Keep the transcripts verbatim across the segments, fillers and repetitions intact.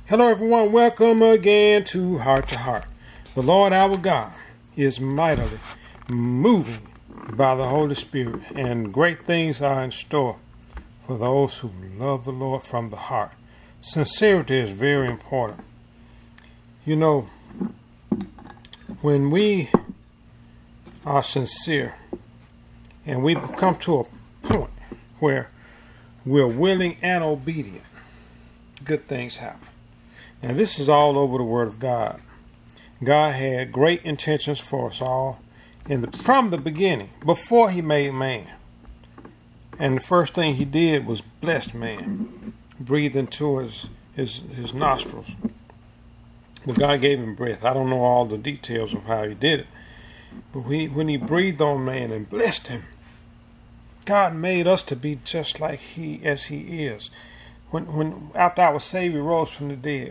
Hello everyone, welcome again to Heart to Heart. The Lord our God is mightily moving by the Holy Spirit, and great things are in store for those who love the Lord from the heart. Sincerity is very important. You know, when we are sincere and we come to a point where we're willing and obedient, good things happen. Now, this is all over the Word of God. God had great intentions for us all in the, from the beginning, before He made man. And the first thing He did was blessed man, breathed into his, his, his nostrils. Well, God gave him breath. I don't know all the details of how He did it. But when he, when he breathed on man and blessed him, God made us to be just like He as He is. When, when after our Savior rose from the dead,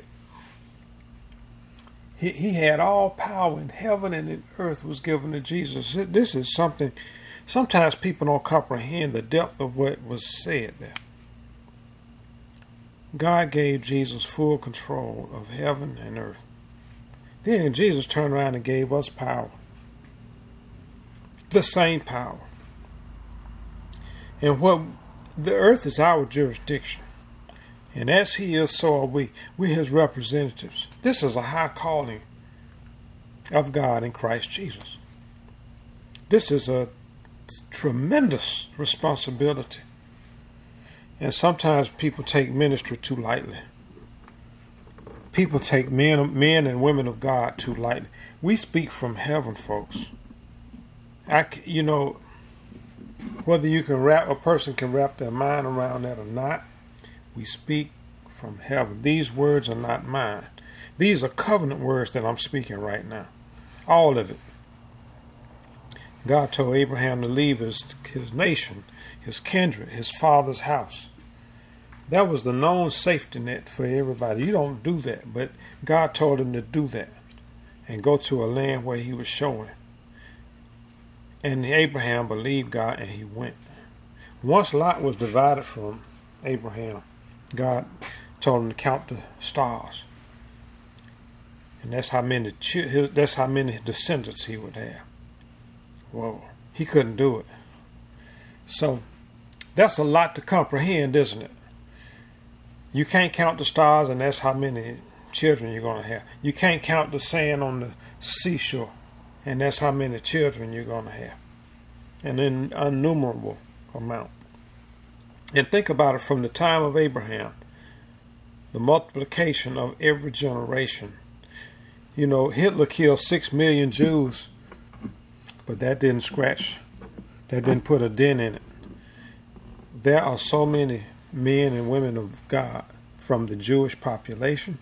He, he had all power in heaven and in earth was given to Jesus. This is something, sometimes people don't comprehend the depth of what was said there. God gave Jesus full control of heaven and earth. Then Jesus turned around and gave us power. The same power. And what the earth is our jurisdiction. And as He is, so are we. We're His representatives. This is a high calling of God in Christ Jesus. This is a tremendous responsibility. And sometimes people take ministry too lightly. People take men, men and women of God too lightly. We speak from heaven, folks. I, you know, whether you can wrap, a person can wrap their mind around that or not, we speak from heaven. These words are not mine. These are covenant words that I'm speaking right now. All of it. God told Abraham to leave his, his nation, his kindred, his father's house. That was the known safety net for everybody. You don't do that, but God told him to do that and go to a land where He was showing. And Abraham believed God and he went. Once Lot was divided from Abraham, God told him to count the stars, and that's how many that's how many descendants he would have. Whoa, he couldn't do it. So that's a lot to comprehend, isn't it? You can't count the stars, and that's how many children you're going to have. You can't count the sand on the seashore, and that's how many children you're going to have. An innumerable amount. And think about it, from the time of Abraham, the multiplication of every generation. You know, Hitler killed six million Jews, but that didn't scratch, that didn't put a dent in it. There are so many men and women of God from the Jewish population,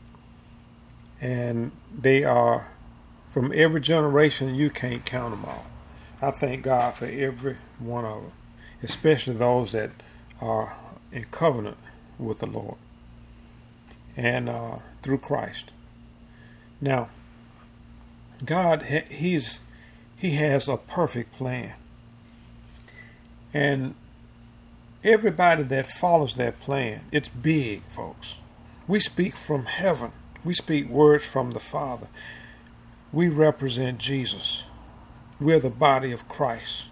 and they are from every generation. You can't count them all. I thank God for every one of them, especially those that are in covenant with the Lord and uh, through Christ. Now, God, He's He has a perfect plan, and everybody that follows that plan, it's big, folks. We speak from heaven. We speak words from the Father. We represent Jesus. We're the body of Christ.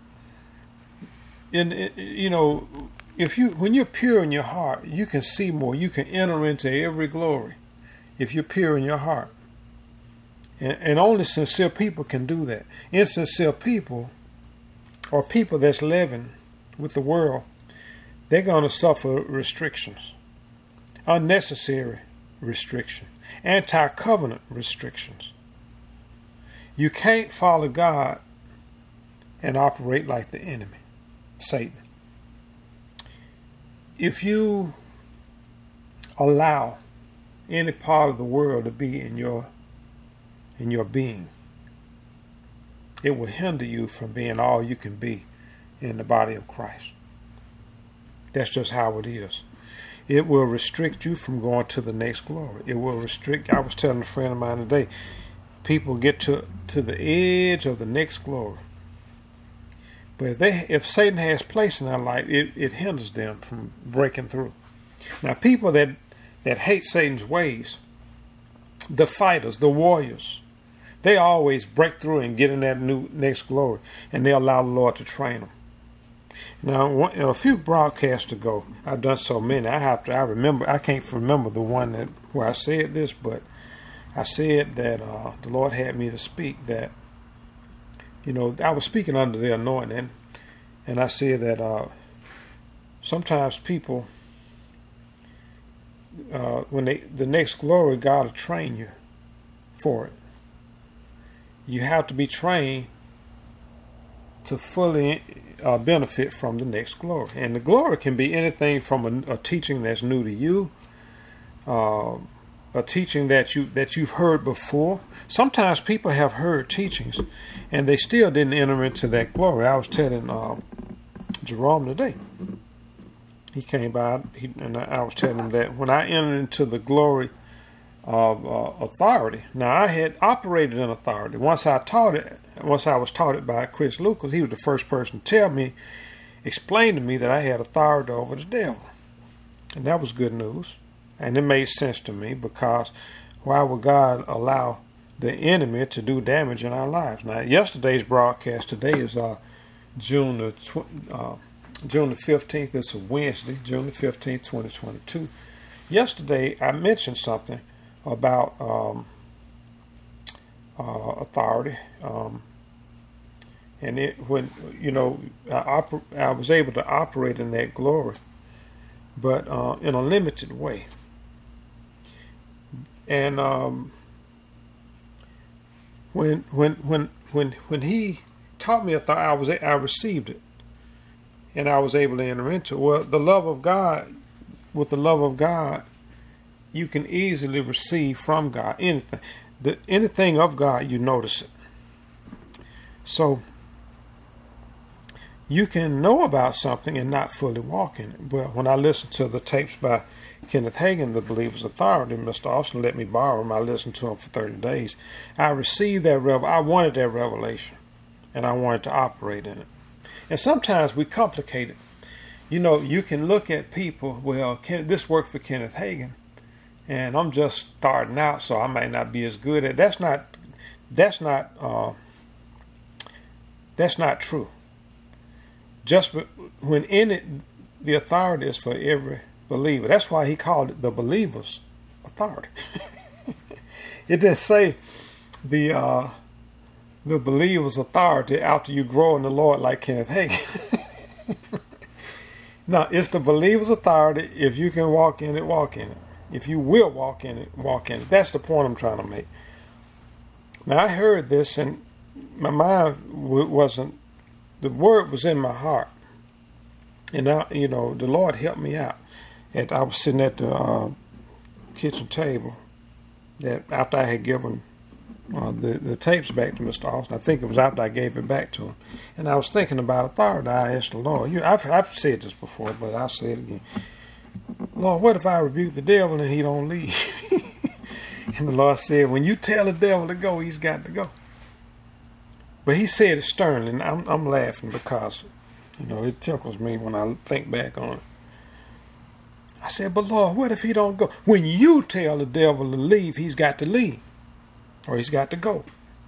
And you know, if you when you're pure in your heart, you can see more. You can enter into every glory if you're pure in your heart. And, and only sincere people can do that. Insincere people, or people that's living with the world, they're going to suffer restrictions, unnecessary restriction, anti-covenant restrictions. You can't follow God and operate like the enemy, Satan. If you allow any part of the world to be in your in your being, it will hinder you from being all you can be in the body of Christ. That's just how it is. It will restrict you from going to the next glory. It will restrict. I was telling a friend of mine today, people get to to the edge of the next glory, but if they if Satan has place in their life, it, it hinders them from breaking through. Now, people that that hate Satan's ways, the fighters, the warriors, they always break through and get in that new next glory, and they allow the Lord to train them. Now, one, a few broadcasts ago, I've done so many. I have to. I remember. I can't remember the one that where I said this, but I said that uh, the Lord had me to speak that. You know, I was speaking under the anointing, and I said that uh, sometimes people, uh, when they the next glory, God will train you for it. You have to be trained to fully uh, benefit from the next glory. And the glory can be anything from a, a teaching that's new to you, uh, a teaching that you that you've heard before. Sometimes people have heard teachings, and they still didn't enter into that glory. I was telling uh, Jerome today. He came by, he, and I was telling him that when I entered into the glory of uh, authority. Now, I had operated in authority. Once I taught it, once I was taught it by Chris Lucas, he was the first person to tell me, explain to me that I had authority over the devil. And that was good news. And it made sense to me, because why would God allow the enemy to do damage in our lives? Now, yesterday's broadcast today is uh, June the tw- uh, June the fifteenth. It's a Wednesday, June the fifteenth, twenty twenty-two. Yesterday, I mentioned something about um, uh, authority, um, and it when you know I, oper- I was able to operate in that glory, but uh, in a limited way. And um, when when when when when he taught me authority, I was I received it, and I was able to enter into it. Well, the love of God, with the love of God, you can easily receive from God anything. The anything of God, you notice it. So you can know about something and not fully walk in it. Well, when I listened to the tapes by Kenneth Hagin, The Believer's Authority, Mister Austin let me borrow them. I listened to them for thirty days. I received that revel. I wanted that revelation, and I wanted to operate in it. And sometimes we complicate it. You know, you can look at people. Well, Ken, this worked for Kenneth Hagin, and I'm just starting out, so I might not be as good at it. That's not. That's not. Uh, that's not true. Just when in it, the authority is for every believer. That's why he called it the believer's authority. It didn't say the uh, the believer's authority after you grow in the Lord like Kenneth Hagin. No, it's the believer's authority. If you can walk in it, walk in it. If you will walk in it, walk in it. That's the point I'm trying to make. Now, I heard this, and my mind wasn't, the word was in my heart. And, I, you know, the Lord helped me out. And I was sitting at the uh, kitchen table that after I had given uh, the, the tapes back to Mister Austin. I think it was after I gave it back to him. And I was thinking about authority. I asked the Lord, you, I've, I've said this before, but I'll say it again. Lord, what if I rebuke the devil and he don't leave? And the Lord said, when you tell the devil to go, he's got to go. But he said it sternly, and I'm, I'm laughing because, you know, it tickles me when I think back on it. I said, but Lord, what if he don't go? When you tell the devil to leave, he's got to leave, or he's got to go.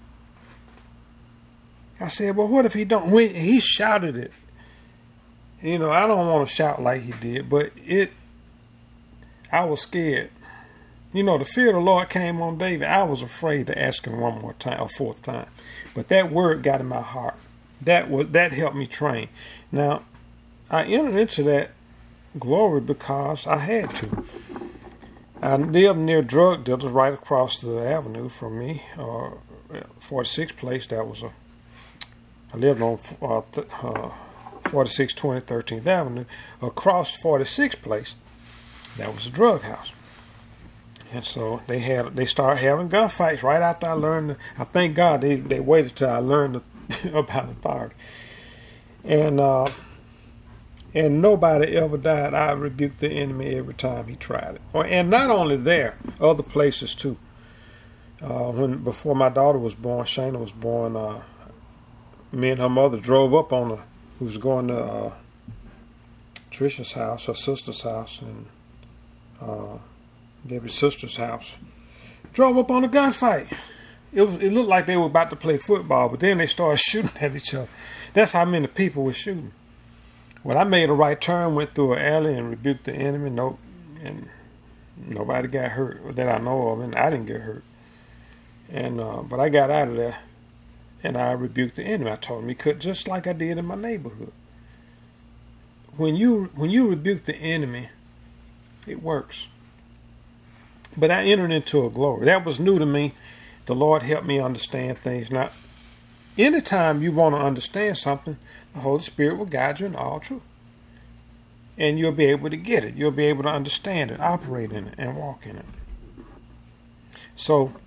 I said, well, what if he don't? When he shouted it, you know, I don't want to shout like he did, but it, I was scared. You know, the fear of the Lord came on David. I was afraid to ask him one more time, a fourth time. But that word got in my heart. That was that helped me train. Now, I entered into that glory because I had to. I lived near drug dealers right across the avenue from me, uh, forty-sixth place. That was a. I lived on uh, th- uh, forty-six twenty thirteenth Avenue. Across forty-sixth place, that was a drug house. And so they had they started having gunfights right after I learned. I thank God they, they waited till I learned about authority. And uh, and nobody ever died. I rebuked the enemy every time he tried it. Or and not only there, other places too. Uh, when before my daughter was born, Shayna was born. Uh, me and her mother drove up on her. We was going to uh, Trisha's house, her sister's house, and. Uh, Debbie's sister's house. Drove up on a gunfight. It was, it looked like they were about to play football, but then they started shooting at each other. That's how many people were shooting. Well, I made a right turn, went through an alley and rebuked the enemy. Nope, and nobody got hurt that I know of, and I didn't get hurt. And uh, but I got out of there, and I rebuked the enemy. I told him he could, just like I did in my neighborhood. When you when you rebuke the enemy, it works. But I entered into a glory. That was new to me. The Lord helped me understand things. Now, anytime you want to understand something, the Holy Spirit will guide you in all truth. And you'll be able to get it. You'll be able to understand it, operate in it, and walk in it. So,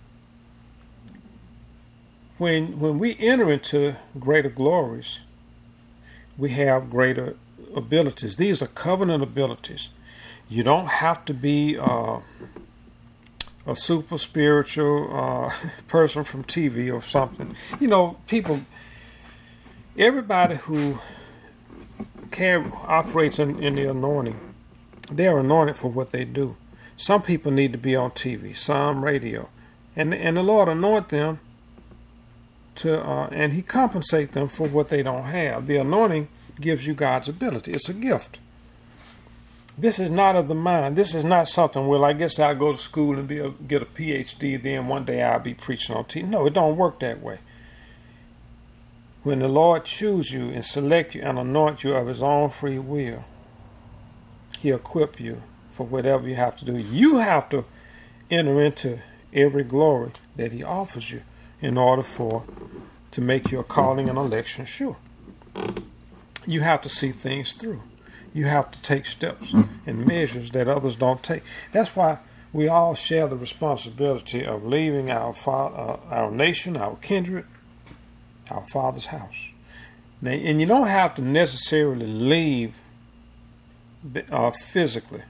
when when we enter into greater glories, we have greater abilities. These are covenant abilities. You don't have to be uh, a super spiritual uh, person from T V or something. You know, people, everybody who can, operates in, in the anointing, they're anointed for what they do. Some people need to be on T V, some radio. And, and the Lord anoint them to, uh, and He compensates them for what they don't have. The anointing gives you God's ability. It's a gift. This is not of the mind. This is not something, well, I guess I'll go to school and be a, get a P H D, then one day I'll be preaching on T V. No, it don't work that way. When the Lord chooses you and select you and anoint you of His own free will, He equip you for whatever you have to do. You have to enter into every glory that He offers you in order for to make your calling and election sure. You have to see things through. You have to take steps and measures that others don't take. That's why we all share the responsibility of leaving our fa- uh, our nation, our kindred, our Father's house. Now, and you don't have to necessarily leave uh, physically.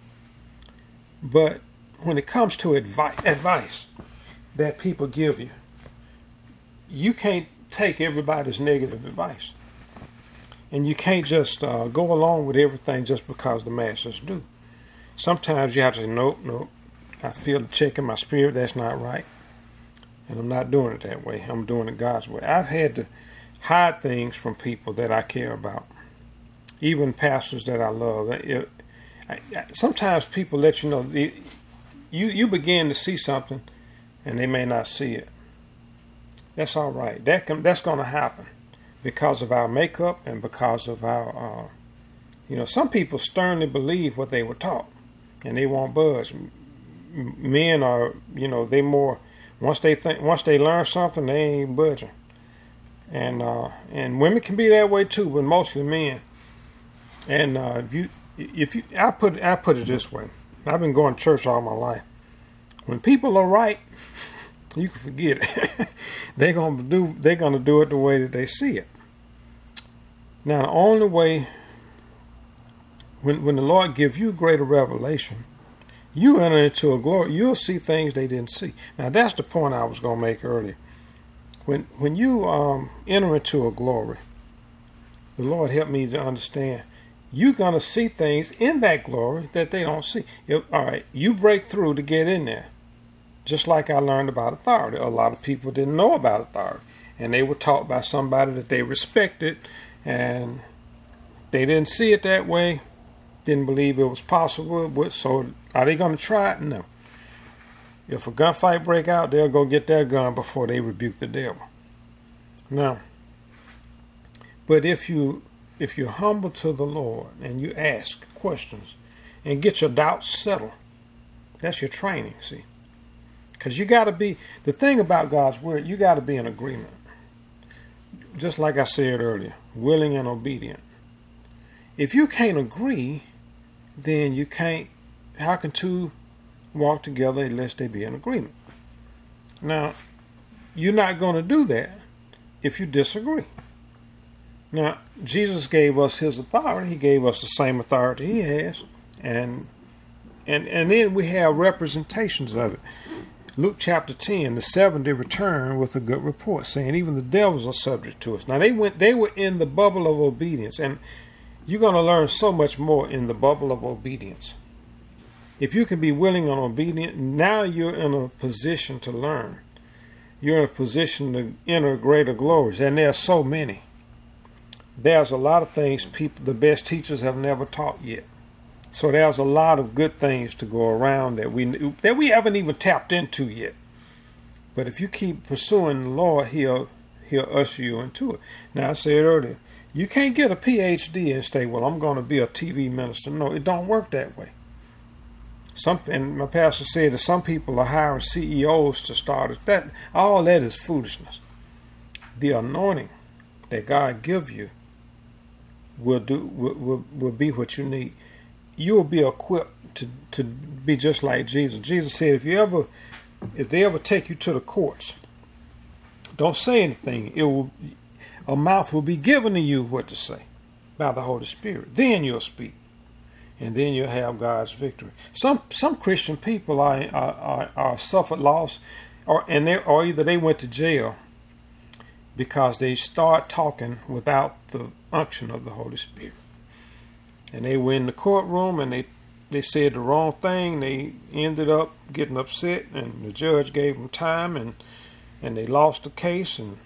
But when it comes to advice, advice that people give you, you can't take everybody's negative advice. And you can't just uh, go along with everything just because the masses do. Sometimes you have to say, nope, nope. I feel a check in my spirit. That's not right. And I'm not doing it that way. I'm doing it God's way. I've had to hide things from people that I care about. Even pastors that I love. It, I, I, sometimes people let you know, the, you, you begin to see something and they may not see it. That's all right. That can, that's going to happen. Because of our makeup and because of our, uh, you know, some people sternly believe what they were taught and they won't budge. Men are, you know, they more, once they think, once they learn something, they ain't budging. And, uh, and women can be that way too, but mostly men. And, uh, if you, if you, I put, I put it this way. I've been going to church all my life. When people are right, you can forget it. they're gonna do. They're gonna do it the way that they see it. Now, the only way, when when the Lord gives you greater revelation, you enter into a glory. You'll see things they didn't see. Now, that's the point I was gonna make earlier. When when you um, enter into a glory, the Lord helped me to understand. You're gonna see things in that glory that they don't see. If, all right, you break through to get in there. Just like I learned about authority. A lot of people didn't know about authority. And they were taught by somebody that they respected. And they didn't see it that way. Didn't believe it was possible. But so are they going to try it? No. If a gunfight break out, they'll go get their gun before they rebuke the devil. Now, but if you if you're humble to the Lord and you ask questions and get your doubts settled, that's your training, see. Because you got to be, the thing about God's word, you got to be in agreement. Just like I said earlier, willing and obedient. If you can't agree, then you can't, how can two walk together unless they be in agreement? Now, you're not going to do that if you disagree. Now, Jesus gave us His authority. He gave us the same authority He has. And, and, and then we have representations of it. Luke chapter ten, the seventy returned with a good report, saying even the devils are subject to us. Now they went, they were in the bubble of obedience, and you're going to learn so much more in the bubble of obedience. If you can be willing and obedient, now you're in a position to learn. You're in a position to enter greater glories. And there are so many. There's a lot of things people, the best teachers have never taught yet. So there's a lot of good things to go around that we that we haven't even tapped into yet. But if you keep pursuing the Lord, He'll He'll usher you into it. Now, I said earlier, you can't get a P H D and say, "Well, I'm going to be a T V minister." No, it don't work that way. Some and my pastor said that some people are hiring C E Os to start it. That all that is foolishness. The anointing that God give you will do will, will, will be what you need. You will be equipped to, to be just like Jesus. Jesus said, if you ever, if they ever take you to the courts, don't say anything. It will, a mouth will be given to you what to say by the Holy Spirit. Then you'll speak, and then you'll have God's victory. Some some Christian people are are, are, are suffered loss, or and they or either they went to jail because they start talking without the unction of the Holy Spirit. And they were in the courtroom and they, they said the wrong thing. They ended up getting upset, and the judge gave them time, and and they lost the case. And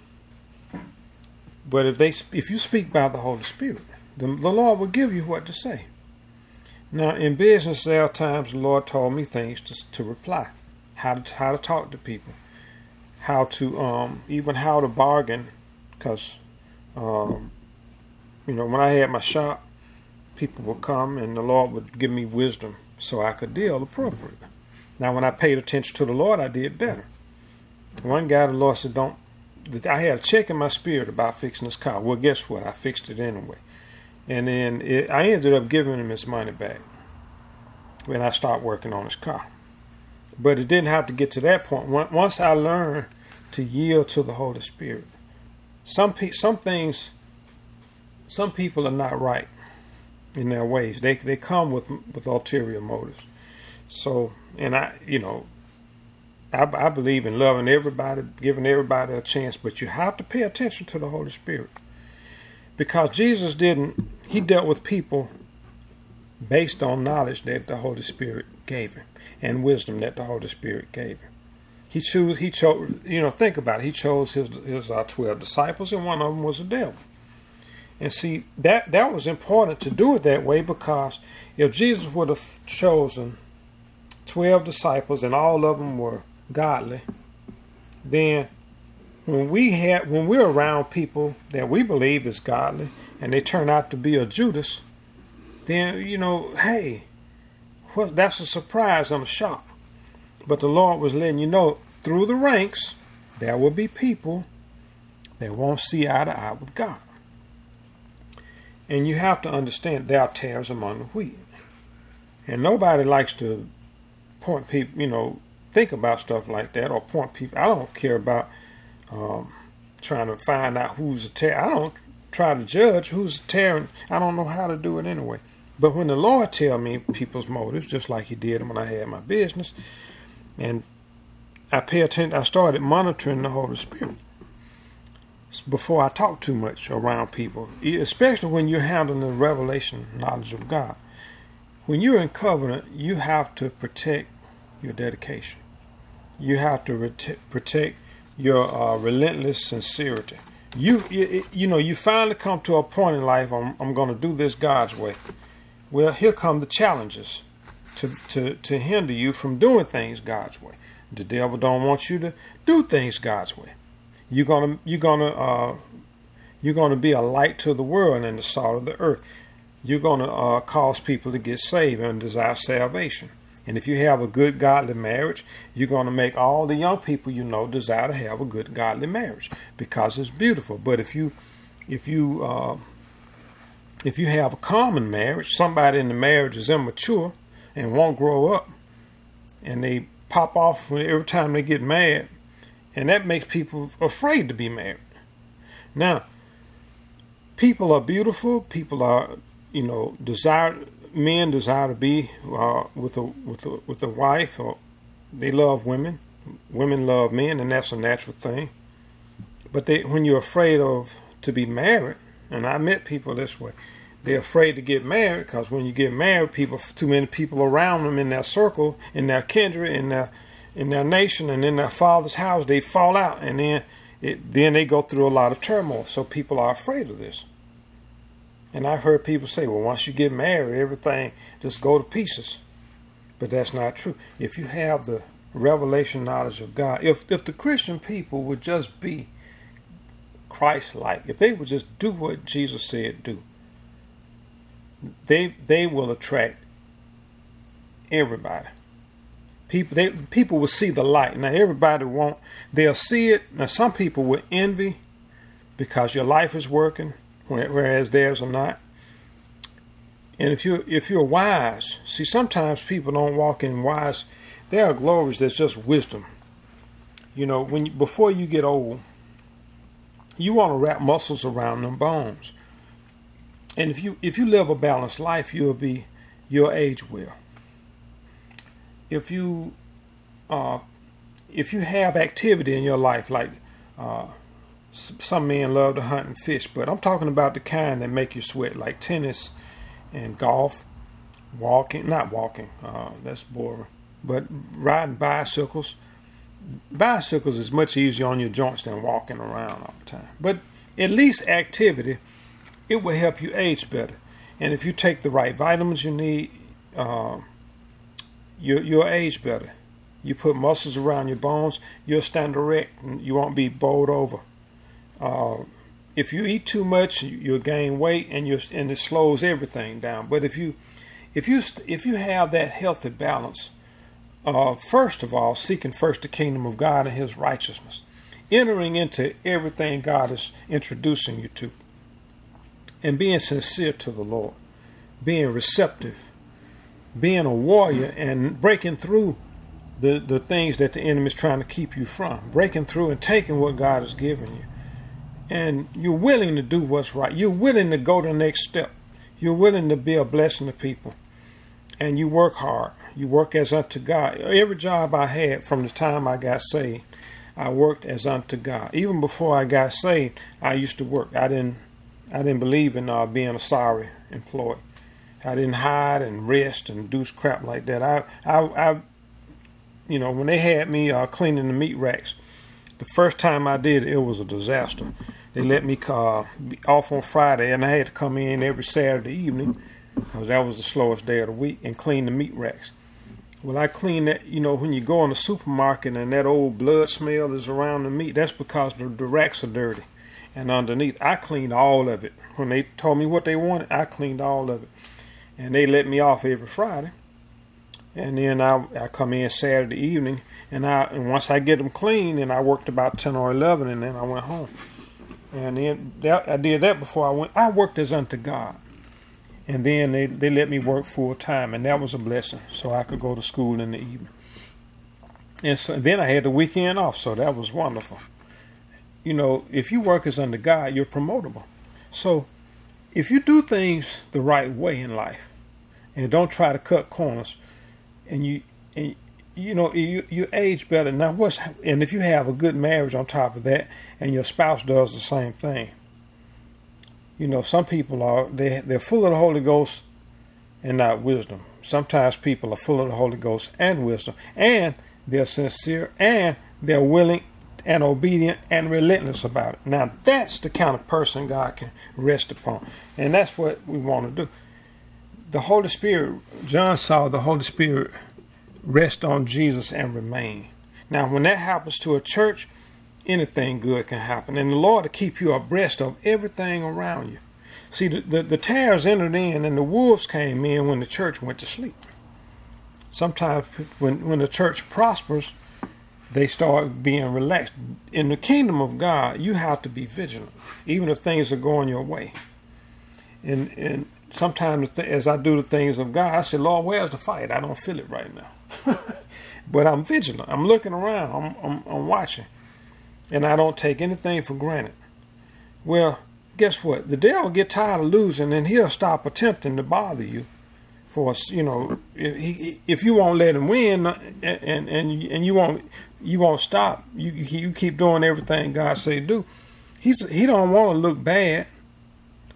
but if they if you speak by the Holy Spirit, the, the Lord will give you what to say. Now in business, there are times the Lord told me things to to reply, how to how to talk to people, how to um even how to bargain, because um you know when I had my shop, people would come and the Lord would give me wisdom so I could deal appropriately. Now, when I paid attention to the Lord, I did better. One guy, the Lord said, don't, I had a check in my spirit about fixing his car. Well, guess what? I fixed it anyway. And then it, I ended up giving him his money back when I started working on his car. But it didn't have to get to that point. Once I learned to yield to the Holy Spirit, some, pe- some things, some people are not right in their ways. They they come with with ulterior motives. So, and I, you know, I, I believe in loving everybody, giving everybody a chance, but you have to pay attention to the Holy Spirit, because Jesus didn't. He dealt with people based on knowledge that the Holy Spirit gave him and wisdom that the Holy Spirit gave him. He chose. He chose. You know, think about it. He chose his his uh, twelve disciples, and one of them was a devil. And see, that, that was important to do it that way, because if Jesus would have chosen twelve disciples and all of them were godly, then when we had when we're around people that we believe is godly and they turn out to be a Judas, then, you know, hey, well, that's a surprise and a shock. But the Lord was letting you know, through the ranks, there will be people that won't see eye to eye with God. And you have to understand there are tares among the wheat. And nobody likes to point people, you know, think about stuff like that or point people. I don't care about um, trying to find out who's a tare. I don't try to judge who's a tare. I don't know how to do it anyway. But when the Lord tell me people's motives, just like he did when I had my business, and I pay attention, I started monitoring the Holy Spirit before I talk too much around people, especially when you're handling the revelation knowledge of God. When you're in covenant, you have to protect your dedication. You have to ret- protect your uh, relentless sincerity. You, you you know, you finally come to a point in life, I'm, I'm going to do this God's way. Well, here come the challenges to, to, to hinder you from doing things God's way. The devil don't want you to do things God's way. You're gonna you're gonna uh, you're gonna be a light to the world and the salt of the earth. You're gonna uh, cause people to get saved and desire salvation. And if you have a good godly marriage, you're gonna make all the young people you know desire to have a good godly marriage because it's beautiful. But if you if you uh, if you have a common marriage, somebody in the marriage is immature and won't grow up, and they pop off every time they get mad. And that makes people afraid to be married. Now, people are beautiful. People are, you know, desire. Men desire to be uh, with a with a with a wife, or they love women. Women love men, and that's a natural thing. But they, when you're afraid of to be married, and I met people this way, They're afraid to get married because when you get married, people, too many people around them in their circle, in their kindred, in their in their nation, and in their father's house, they fall out, and then it, then they go through a lot of turmoil. So people are afraid of this. And I've heard people say, well, once you get married, everything just go to pieces. But that's not true. If you have the revelation knowledge of God, if if the Christian people would just be Christ-like, if they would just do what Jesus said do, they they will attract everybody. People they people will see the light. Now everybody won't. They'll see it. Now some people will envy because your life is working, whereas theirs are not. And if you if you're wise, see, sometimes people don't walk in wise. There are glories that's just wisdom. You know, when you, before you get old, you want to wrap muscles around them bones. And if you if you live a balanced life, you'll be you'll age well. If you uh, if you have activity in your life, like uh, some men love to hunt and fish, but I'm talking about the kind that make you sweat, like tennis and golf, walking, not walking, uh, that's boring, but riding bicycles. Bicycles is much easier on your joints than walking around all the time. But at least activity, it will help you age better. And if you take the right vitamins you need, uh, you, you'll age better. You put muscles around your bones, you'll stand erect and you won't be bowled over. Uh, if you eat too much, you'll gain weight, and you and it slows everything down. But if you if you if you have that healthy balance, uh, first of all, seeking first the kingdom of God and His righteousness, entering into everything God is introducing you to, and being sincere to the Lord, being receptive, being a warrior, and breaking through the the things that the enemy is trying to keep you from, breaking through and taking what God has given you. And you're willing to do what's right. You're willing to go the next step. You're willing to be a blessing to people. And you work hard. You work as unto God. Every job I had from the time I got saved, I worked as unto God. Even before I got saved, I used to work. I didn't I didn't believe in uh, being a sorry employee. I didn't hide and rest and do crap like that. I, I, I you know, when they had me uh, cleaning the meat racks, the first time I did it, it was a disaster. They let me uh, be off on Friday, and I had to come in every Saturday evening because that was the slowest day of the week, and clean the meat racks. Well, I clean that, you know, when you go in the supermarket and that old blood smell is around the meat, that's because the, the racks are dirty. And underneath, I cleaned all of it. When they told me what they wanted, I cleaned all of it. And they let me off every Friday. And then I, I come in Saturday evening, and I and once I get them clean, and I worked about ten or eleven, and then I went home. And then that, I did that before I went. I worked as unto God. And then they, they let me work full time, and that was a blessing, so I could go to school in the evening. And so then I had the weekend off, so that was wonderful. You know, if you work as unto God, you're promotable. So if you do things the right way in life, and don't try to cut corners, and you and you know you you age better. Now what's and if you have a good marriage on top of that, and your spouse does the same thing, you know, some people are they they're full of the Holy Ghost and not wisdom. Sometimes people are full of the Holy Ghost and wisdom, and they're sincere, and they're willing and obedient and relentless about it. Now that's the kind of person God can rest upon, and that's what we want to do. The Holy Spirit, John saw the Holy Spirit rest on Jesus and remain. Now, when that happens to a church, anything good can happen. And the Lord will keep you abreast of everything around you. See, the, the, the tares entered in and the wolves came in when the church went to sleep. Sometimes when, when the church prospers, they start being relaxed. In the kingdom of God, you have to be vigilant, even if things are going your way. And, and sometimes as I do the things of God, I say, Lord, where's the fight? I don't feel it right now. But I'm vigilant. I'm looking around. I'm, I'm, I'm watching. And I don't take anything for granted. Well, guess what? The devil get tired of losing, and he'll stop attempting to bother you. For us, you know, if, if you won't let him win, and and and you won't you won't stop. You you keep doing everything God say do. He's he don't want to look bad.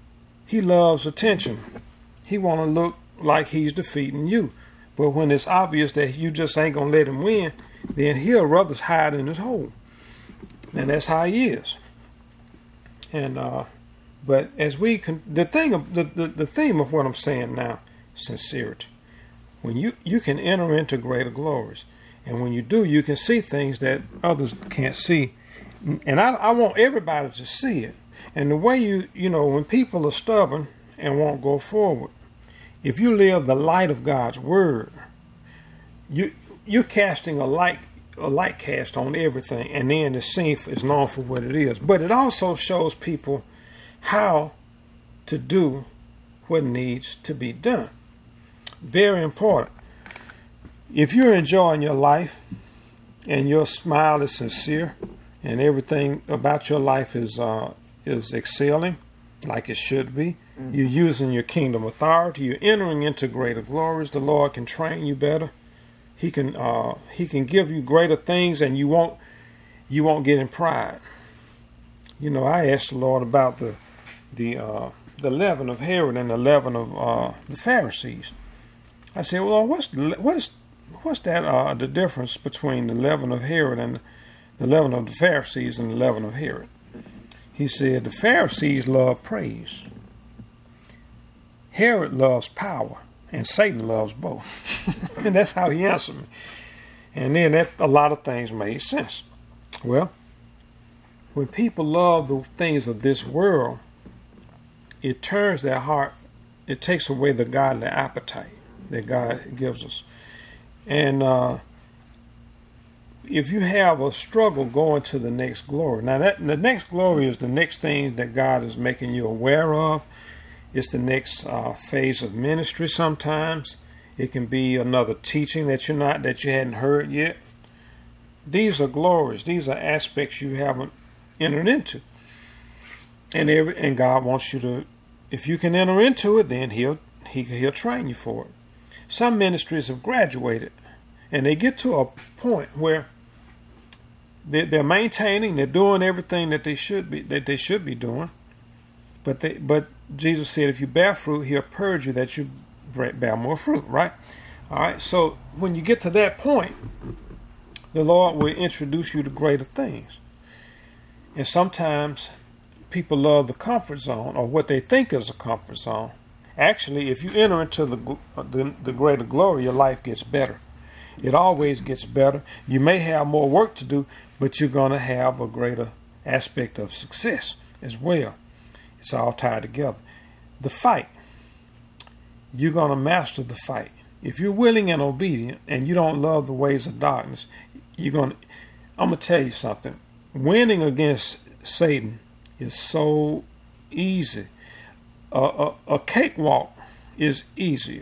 He loves attention. He want to look like he's defeating you. But when it's obvious that you just ain't going to let him win, then he'll rather hide in his hole. And that's how he is. And, uh, but as we, con- the thing of, the, the, the theme of what I'm saying now, sincerity. When you, you can enter into greater glories. And when you do, you can see things that others can't see. And I, I want everybody to see it. And the way you, you know, when people are stubborn and won't go forward, if you live the light of God's word, you, you're casting a light, a light cast on everything. And then the scene is known for what it is. But it also shows people how to do what needs to be done. Very important. If you're enjoying your life and your smile is sincere and everything about your life is uh, is excelling like it should be, mm-hmm. You're using your kingdom authority, you're entering into greater glories, the Lord can train you better. He can uh, he can give you greater things, and you won't you won't get in pride. You know, I asked the Lord about the the uh, the leaven of Herod and the leaven of uh, the Pharisees. I said, well, what's what is what's that uh, the difference between the leaven of Herod and the leaven of the Pharisees and the leaven of Herod? He said the Pharisees love praise. Herod loves power, and Satan loves both. And that's how he answered me. And then that, a lot of things made sense. Well, when people love the things of this world, it turns their heart, it takes away the godly appetite that God gives us. And uh, if you have a struggle going to the next glory, now that the next glory is the next thing that God is making you aware of. It's the next uh, phase of ministry. Sometimes it can be another teaching that you're not that you hadn't heard yet. These are glories. These are aspects you haven't entered into, and every and God wants you to. If you can enter into it, then He'll He, He'll train you for it. Some ministries have graduated, and they get to a point where they're, they're maintaining, they're doing everything that they should be that they should be doing. But they, but Jesus said, if you bear fruit, He'll purge you that you bear more fruit. Right? All right. So when you get to that point, the Lord will introduce you to greater things. And sometimes people love the comfort zone, or what they think is a comfort zone. Actually, if you enter into the, the the greater glory, your life gets better. It always gets better. You may have more work to do, but you're going to have a greater aspect of success as well. It's all tied together. The fight. You're going to master the fight. If you're willing and obedient, and you don't love the ways of darkness, you're going to, I'm going to tell you something. Winning against Satan is so easy. A, a, a cakewalk is easier.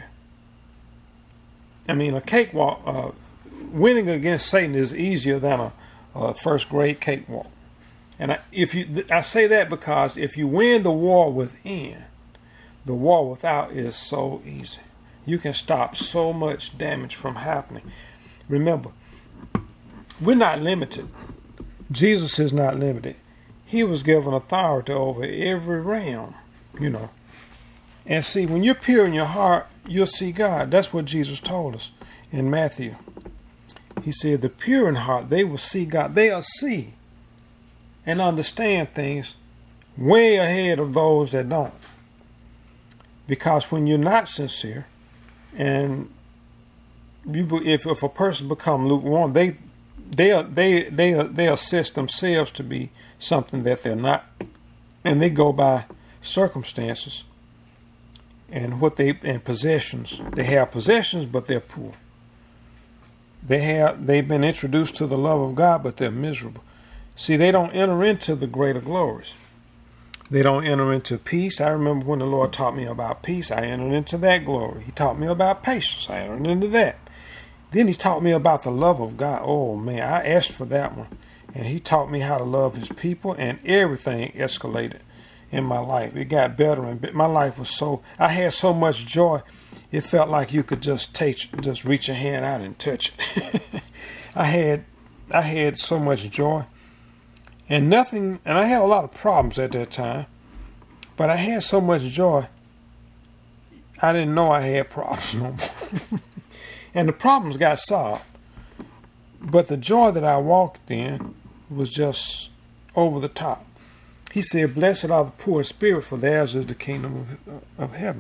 I mean, a cakewalk, uh, winning against Satan is easier than a, a first grade cakewalk. And I, if you, I say that because if you win the war within, the war without is so easy. You can stop so much damage from happening. Remember, we're not limited. Jesus is not limited. He was given authority over every realm, you know. And see, when you're pure in your heart, you'll see God. That's what Jesus told us in Matthew. He said, the pure in heart, they will see God. They'll see and understand things way ahead of those that don't. Because when you're not sincere, and you, if, if a person become lukewarm, they they they they they assess themselves to be something that they're not, and they go by circumstances and what they and possessions. They have possessions, but they're poor. They have they've been introduced to the love of God, but they're miserable. See, they don't enter into the greater glories. They don't enter into peace. I remember when the Lord taught me about peace, I entered into that glory. He taught me about patience. I entered into that. Then He taught me about the love of God. Oh, man, I asked for that one. And He taught me how to love His people, and everything escalated in my life. It got better, and my life was so, I had so much joy, it felt like you could just touch, just reach your hand out and touch it. I had, I had so much joy. And nothing, and I had a lot of problems at that time, But I had so much joy, I didn't know I had problems no more. And the problems got solved. But the joy that I walked in was just over the top. He said, blessed are the poor in spirit, for theirs is the kingdom of, of heaven.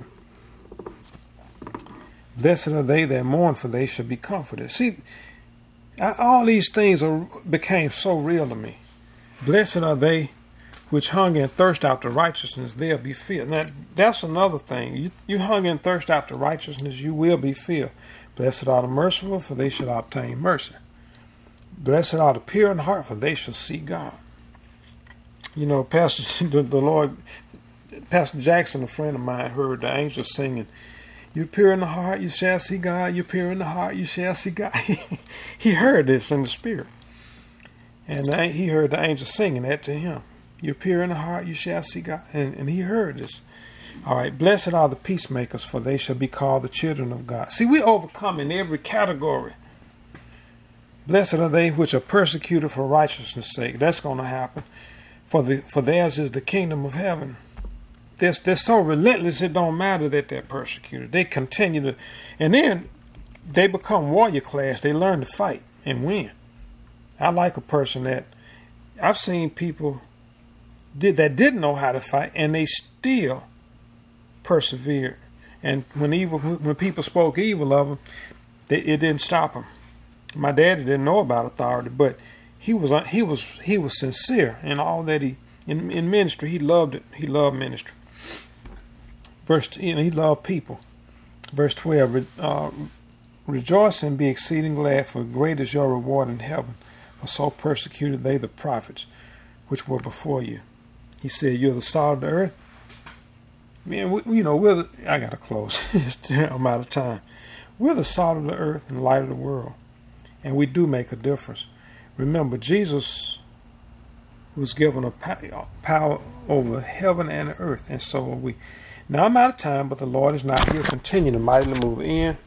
Blessed are they that mourn, for they shall be comforted. See, I, all these things are, became so real to me. Blessed are they which hunger and thirst after righteousness, they'll be filled. Now, that's another thing. You, you hunger and thirst after righteousness, you will be filled. Blessed are the merciful, for they shall obtain mercy. Blessed are the pure in heart, for they shall see God. You know, Pastor, the, the Lord, Pastor Jackson, a friend of mine, heard the angels singing, "You're pure in the heart, you shall see God. You're pure in the heart, you shall see God." He heard this in the spirit. And he heard the angels singing that to him. You're pure in the heart, you shall see God. And, and he heard this. All right, blessed are the peacemakers, for they shall be called the children of God. See, we overcome in every category. Blessed are they which are persecuted for righteousness' sake. That's going to happen. For the for theirs is the kingdom of heaven. They're, they're so relentless, it don't matter that they're persecuted. They continue to, and then they become warrior class. They learn to fight and win. I like a person that, I've seen people did that didn't know how to fight, and they still persevered. And when evil, when people spoke evil of them, they, it didn't stop them. My daddy didn't know about authority, but he was he was he was sincere in all that he in, in ministry. He loved it. He loved ministry. Verse, you know, he loved people. Verse twelve. Uh, Rejoice and be exceeding glad, for great is your reward in heaven. For so persecuted they the prophets which were before you. He said, "You're the salt of the earth." Man, we, you know, we're the, I gotta close. I'm out of time. We're the salt of the earth and light of the world, and we do make a difference. Remember, Jesus was given a power over heaven and earth, and so are we. Now I'm out of time, but the Lord is not here. Continue to mightily move in